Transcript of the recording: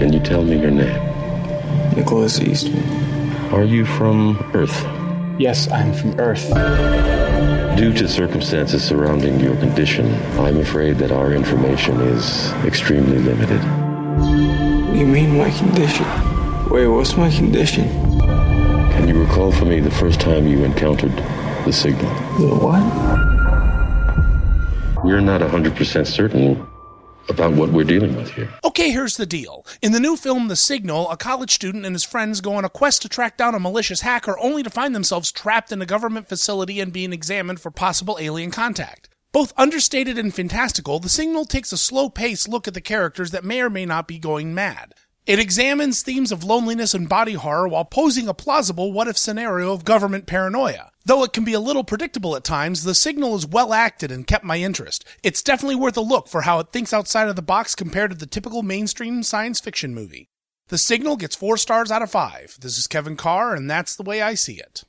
Can you tell me your name? Nicholas Eastman. Are you from Earth? Yes, I'm from Earth. Due to circumstances surrounding your condition, I'm afraid that our information is extremely limited. What do you mean, my condition? Wait, what's my condition? Can you recall for me the first time you encountered the signal? The what? We're not 100% certain about what we're dealing with here. Okay, here's the deal. In the new film The Signal, a college student and his friends go on a quest to track down a malicious hacker only to find themselves trapped in a government facility and being examined for possible alien contact. Both understated and fantastical, The Signal takes a slow-paced look at the characters that may or may not be going mad. It examines themes of loneliness and body horror while posing a plausible what-if scenario of government paranoia. Though it can be a little predictable at times, The Signal is well acted and kept my interest. It's definitely worth a look for how it thinks outside of the box compared to the typical mainstream science fiction movie. The Signal gets 4 stars out of 5. This is Kevin Carr, and that's the way I see it.